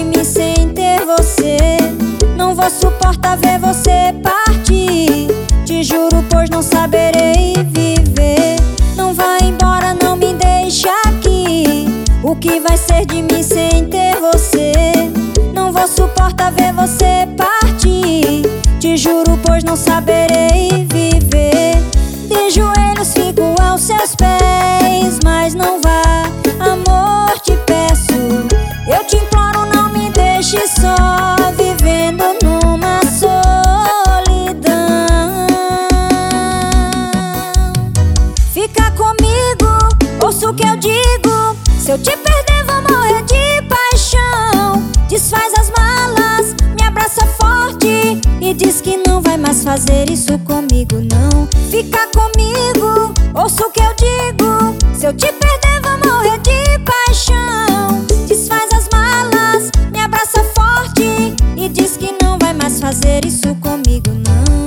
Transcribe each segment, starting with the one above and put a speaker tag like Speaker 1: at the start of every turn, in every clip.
Speaker 1: de mim sem ter você. Não vou suportar ver você partir. Te juro, pois não saberei viver. Não vai embora, não me deixa aqui. O que vai ser de mim sem ter você? Não vou suportar ver você partir. Te juro, pois não saberei viver. De joelhos fico aos seus pés, mas não vá, amor, te peço. Eu te imploro, não me deixe só, vivendo numa solidão. Fica comigo, ouça o que eu digo. Se eu te perder vou morrer de paixão. Desfaz as malas, me abraça forte e diz que não vai mais fazer isso comigo, não. Fica comigo, ouça o que eu digo. Se eu te perder vou morrer de paixão. Desfaz as malas, me abraça forte e diz que não vai mais fazer isso comigo, não.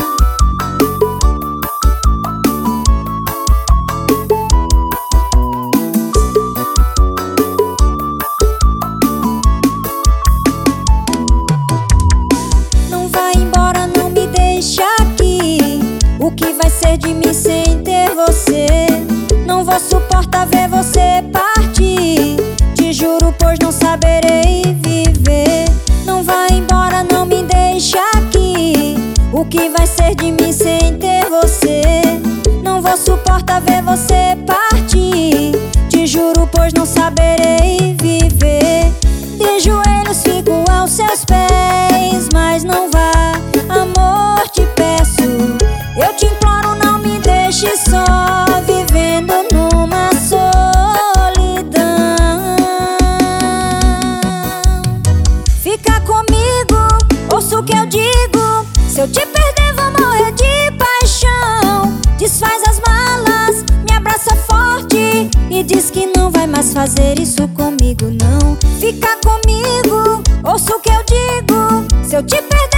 Speaker 1: Não vai embora, não me deixa aqui. O que vai ser de mim sem ter você? Não vou suportar ver você partir. Te juro, pois não saberei viver. Não vai embora, não me deixa aqui. O que vai ser de mim sem ter você? Não vou suportar ver você partir. Te juro, pois não saberei viver. De joelhos fico aos seus pés, mas não vá, amor, te peço. Eu te imploro, não me deixe só, vivendo numa solidão. Fica comigo, ouça o que eu digo. Se eu te perder vou morrer de paixão. Desfaz as malas, me abraça forte e diz que não vai mais fazer isso comigo, não. Fica comigo, ouça o que eu digo. Se eu te perder